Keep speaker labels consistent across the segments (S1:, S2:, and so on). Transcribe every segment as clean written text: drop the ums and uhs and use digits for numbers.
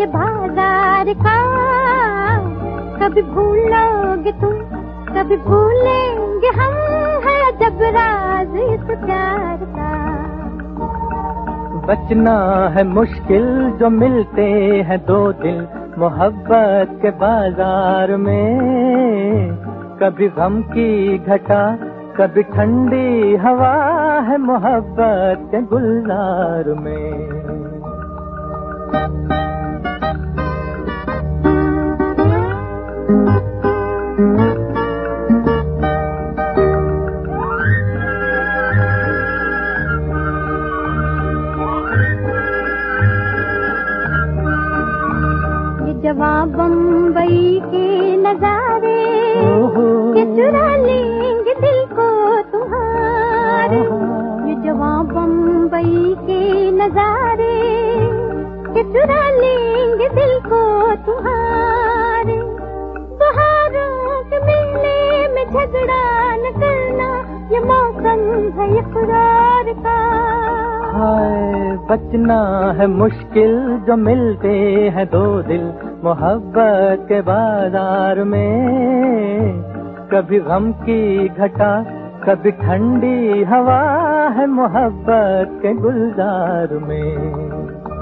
S1: के बाजार का। कभी भूलोगे तुम, कभी भूलेंगे हम, है अजब राज इस प्यार का।
S2: बचना है मुश्किल जो मिलते हैं दो दिल मोहब्बत के बाजार में। कभी गम की घटा, कभी ठंडी हवा है मोहब्बत के गुलजार में।
S1: जवां बम्बई के नजारे के चुरा लेंगे दिल को तुम्हारे। ये जवां बम्बई के नजारे के चुरा लेंगे दिल को तुम्हारे। बहारों के मेले में झगड़ा न करना, ये मौसम है इकरार का।
S2: हाय बचना है मुश्किल जो मिलते हैं दो दिल मोहब्बत के बाजार में। कभी गम की घटा, कभी ठंडी हवा है मोहब्बत के गुलजार में।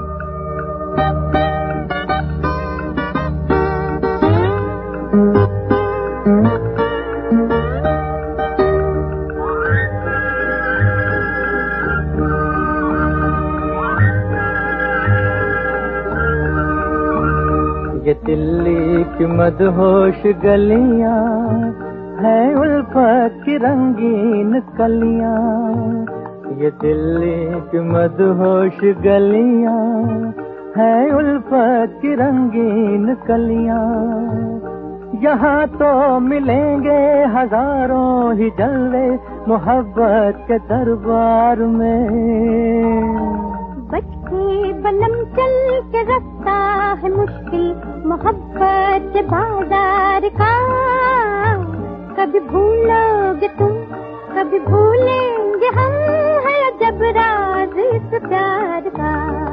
S2: ये दिल्ली की मदहोश गलियां है उल्फत की रंगीन कलियां। ये दिल्ली की मदहोश गलियां है उल्फत की रंगीन कलियां। यहाँ तो मिलेंगे हजारों ही जलवे मोहब्बत के दरबार में।
S1: बच के बलम चल के रास्ता है मुश्किल मोहब्बत के बाजार का। कभी भूलोगे तुम, कभी भूलेंगे हम, है अजब राज इस प्यार का।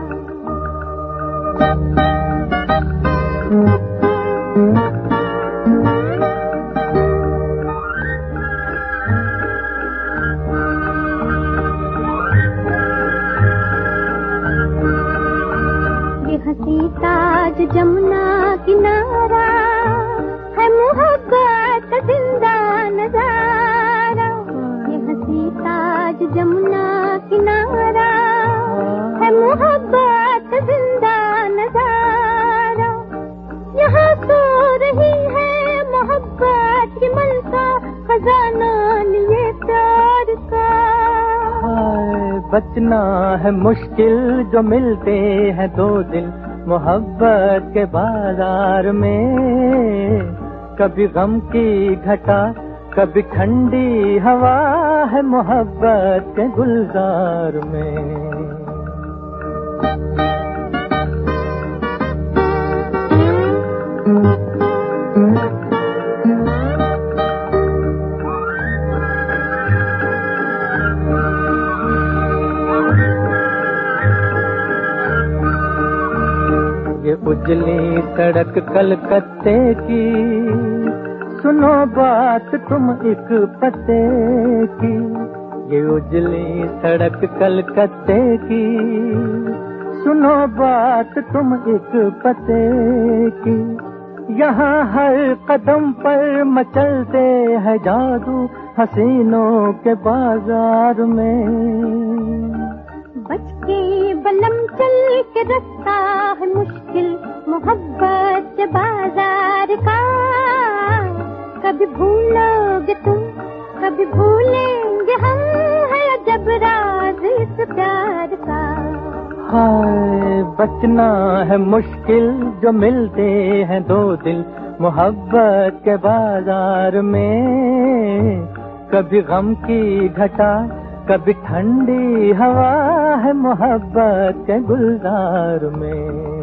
S1: हंसी ताज जमुना किनारा है मोहब्बत जिंदा नजारा। ये हंसी ताज जमुना किनारा है मोहब्बत जिंदा नजारा। यहाँ तो रही है मोहब्बत की मलका, खजाना लिए प्यार का।
S2: बचना है मुश्किल जो मिलते हैं दो दिल मोहब्बत के बाजार में। कभी गम की घटा, कभी ठंडी हवा है मोहब्बत के गुलजार में। ये उजली सड़क कलकत्ते की, सुनो बात तुम एक पते की। ये उजली सड़क कलकत्ते की, सुनो बात तुम एक पते की। यहाँ हर कदम पर मचलते हैं जादू हसीनों के बाजार में।
S1: बच के बलम चल के रास्ता है मुश्किल मोहब्बत के बाजार का। कभी भूलोगे तुम, कभी भूलेंगे हम, है अजब राज इस प्यार का।
S2: हाय बचना है मुश्किल जो मिलते हैं दो दिल मोहब्बत के बाजार में। कभी गम की घटा, कभी ठंडी हवा है मोहब्बत के गुलजार में।